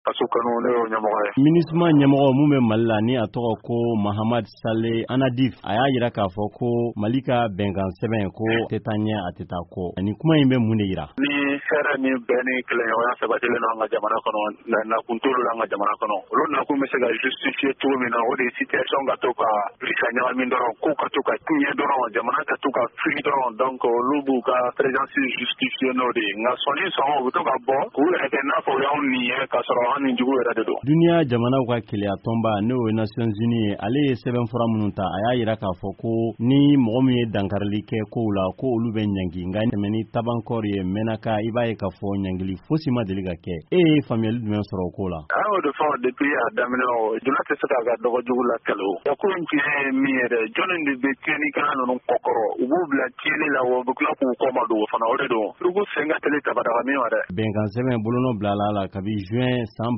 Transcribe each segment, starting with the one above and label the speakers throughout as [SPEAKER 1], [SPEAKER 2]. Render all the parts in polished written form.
[SPEAKER 1] Asukano ne ɲɛmɔgɔ ye.
[SPEAKER 2] MINUSMA ɲɛmɔgɔ mun bɛ Mali la ni a tɔgɔ ko Mahamad Saleh Anadif a y'a yira k'a fɔ ko Mali ka bɛnkan sɛbɛn ko tɛ taa ɲɛ a tɛ taa kɔ. Ani kuma in bɛ mun de yira?
[SPEAKER 1] Ni hɛrɛ ni bɛn ni kɛlɛɲɔgɔnya sabatilen don an ka jamana kɔnɔ, nakun t'olu la an ka jamana kɔnɔ. Olu nakun bɛ se ka justifier cogo min na o de ye situation ka to ka wuli ka ɲagami dɔrɔn, ko ka to ka tiɲɛ dɔrɔn, jamana ka to ka fili dɔrɔn. Donc olu b'u ka présence justifier n'o de ye. Nka sɔnni sɔngɔ u bɛ to ka bɔ k'u yɛrɛ kɛ n'a fɔ u y'anw nin ye k'a sɔrɔ an nin jugu yɛrɛ de don.
[SPEAKER 2] Duniya jamanaw ka keleya tɔnba n'o ye Nations Unies ye ale ye sɛbɛnfura minnu ta a y'a yira k'a fɔ ko ni mɔgɔ min ye dankarili kɛ kow la ko olu bɛ ɲangi nka tɛmɛ ni tabankɔr ye mɛnaka i b'a ye k'a fɔ ɲangili fosi ma deli ka kɛ. E ye faamuyali jumɛn sɔrɔ o ko la?
[SPEAKER 1] An y'o de fɔ depuis a daminɛ o jona tɛ se k'a ka dɔgɔ jugu la kɛlɛ o. Ya ko in tiɲɛ ye min ye dɛ jɔnni de bɛ tiɲɛnikɛla ninnu kɔkɔrɔ u b'u bila tiɲɛni la wa u bɛ tila k'u kɔ ma don o fana o de don. Urugu sen ka teli tabadaga min wa dɛ.
[SPEAKER 2] Bɛnkan sɛbɛn bolonɔ bilala la kabi juin san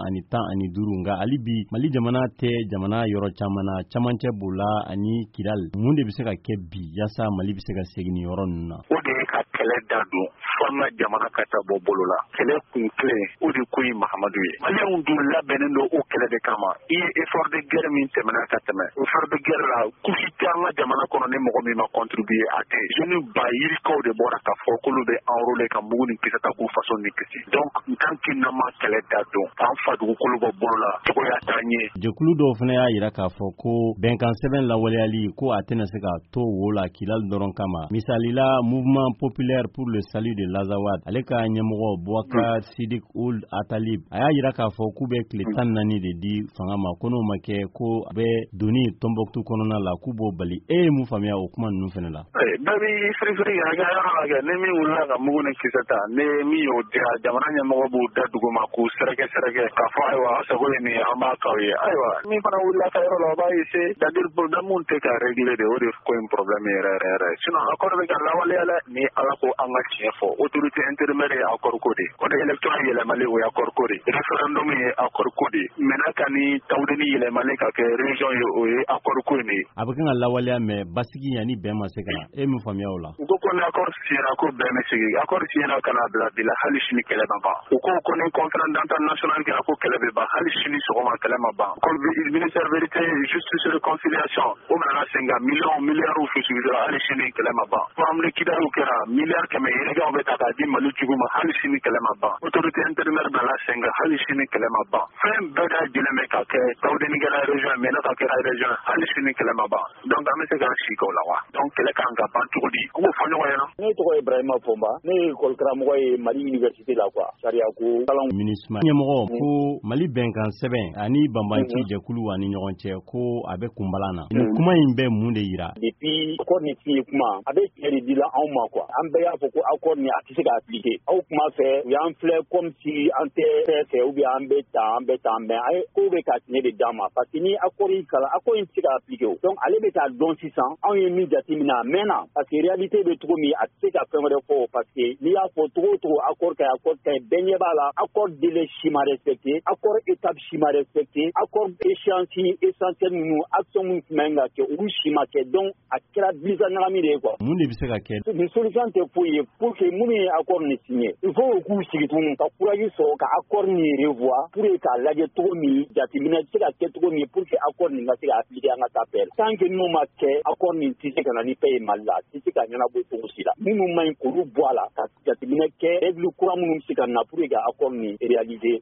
[SPEAKER 2] 2015 nka hali bi Mali jamana tɛ jamana yɔrɔ caman na camancɛ b'o la ani Kidal. Mun de bɛ se ka kɛ bi yaasa Mali bɛ se ka segin nin yɔrɔ ninnu na?
[SPEAKER 1] O de ye ka kɛlɛ da don f'an ka jamana ka taa bɔ bolo la. Kɛlɛ kun tilen o de ko in Mahamadu ye. Maliyɛnw dun labɛnnen don o kɛlɛ de kama. I ye effort de guerre min tɛmɛna ka tɛmɛ. Effort de guerre la kusi tɛ an ka jamana kɔnɔ ni mɔgɔ min ma contribuer a tɛ. Jeunes ba yirikaw de bɔra ka fɔ k'olu bɛ enrôler ka mugu ni kisɛ ta k'u faso ni kisi. Donc tant que n'an ma kɛlɛ da don k'an fa dugukolo bɔ bolo la cogoya t'an ye.
[SPEAKER 2] Jɛkulu dɔw fana y'a yira k'a fɔ ko bɛnkan sɛbɛn lawaleyali ko a tɛna se ka to wo la Kidal dɔrɔn kama. Misalila Mouvement populaire pour le salut de l'Azawad ale ka ɲɛmɔgɔ Boubacar Sidik Ould Atalib a y'a yira k'a fɔ k'u bɛ tile 14 de di fanga ma ko n'o ma kɛ ko a bɛ doni Tombouctou kɔnɔna la k'u b'o bali. E ye mun faamuya o kuma ninnu fana la?
[SPEAKER 1] Bɛɛ b'i firifiri a ka yɔrɔ la kɛ ni min wulila ka mugu ni kisɛ ta ni min y'o dira jamana ɲɛmɔgɔ b'u da dugu ma k'u sɛrɛkɛ k'a fɔ ayiwa a sago ye nin ye an b'a k'aw ye ayiwa min fana wulila ka yɔrɔ la o b'a essayer c'est-à-dire problème tɛ ka régler de o de ko in problème yɛrɛ sinon accord bɛ ka lawaleya dɛ ni Ala ko an ka tiɲɛ fɔ autorité intérimaire ye accord ko de o de élection yɛlɛmali o ye accord ko de référendum ye accord ko de maintenant ka ni tawudeni yɛlɛmali ka kɛ région ye o ye accord ko de ye.
[SPEAKER 2] A bɛ kan ka lawaleya mais basigi yanni bɛn ma se ka na. E min faamuya o la?
[SPEAKER 1] U ko ni accord signé ko bɛn bɛ sigi accord signé ka na bila bi la hali sini kɛlɛ ma ban. U ko ni conférence d'entente nationale kɛra ko kɛlɛ bɛ ban hali sini sɔgɔma kɛlɛ ma ban. Ministère vérité justice réconciliation o nana sen ka miliyariw fusugura hali sini kɛlɛ ma ban. Forum Kidal kɛra miliyari 100 yirigaw bɛ ta k'a di Mali jugu ma hali sini kɛlɛ ma ban. Autorité intérimaire bɛ la sen ka hali sini kɛlɛ ma ban. Fɛn bɛɛ ka jɛlen bɛ ka kɛ tawudeni kɛra région mais n'a ka kɛra région hali sini kɛlɛ ma ban. Donc an bɛ se k'an sigi k'o la wa. Donc kɛlɛ kan ka ban cogo di? U b'o fɔ ɲɔgɔn ɲɛna.
[SPEAKER 3] Ne tɔgɔ ye Ibrahima Fomba ne ye école karamɔgɔ ye Mali université la quoi. Sariya ko kalan
[SPEAKER 2] MINUSMA ɲɛmɔgɔ ko Mali bɛnkan sɛbɛn ani banbanci jɛkulu ani ɲɔgɔn cɛ ko a bɛ kunbalan na. Nin kuma in bɛ mun de yira?
[SPEAKER 3] Depuis accord ni signé kuma a bɛ tiɲɛ de dila anw ma quoi. An bɛɛ y'a fɔ ko accord ni a tɛ se ka appliquer. Aw kuma fɛ u y'an filɛ comme si an tɛ fɛ ou bien an bɛ tan mais a ye ko bɛ ka tiɲɛ de d'an ma parce que ni accord in kalan accord in tɛ se ka appliquer o. Donc ale bɛ k'a dɔn sisan anw ye min jateminɛ a mɛnna parce que réalité bɛ cogo min a tɛ se ka fɛn wɛrɛ fɔ parce que n'i y'a fɔ cogo o cogo accord ka ɲi bɛɛ ɲɛ b'a la accord délai si ma respecté accord étape si ma respecté accord échéance essentiel ninnu action minnu tun bɛ ka kɛ olu si ma kɛ donc a kɛra bisa ɲagami de ye quoi.
[SPEAKER 2] Mun de bɛ se ka kɛ?
[SPEAKER 3] Ni solution tɛ foyi ye pour que minnu ye accord ni signé il faut u k'u sigi tuguni ka courage sɔrɔ ka accord ni revoir pour que k'a lajɛ cogo min jateminɛ bɛ se ka kɛ cogo min pour que accord nin ka se ka appliquer an ka taa paix la tant que n'o ma kɛ accord nin tɛ se ka na ni paix ye Mali la a tɛ se ka ɲɛnabɔ cogo si la minnu ma ɲi k'olu bɔ a la ka jateminɛ kɛ règle kura minnu bɛ se ka na pour que ka accord nin réaliser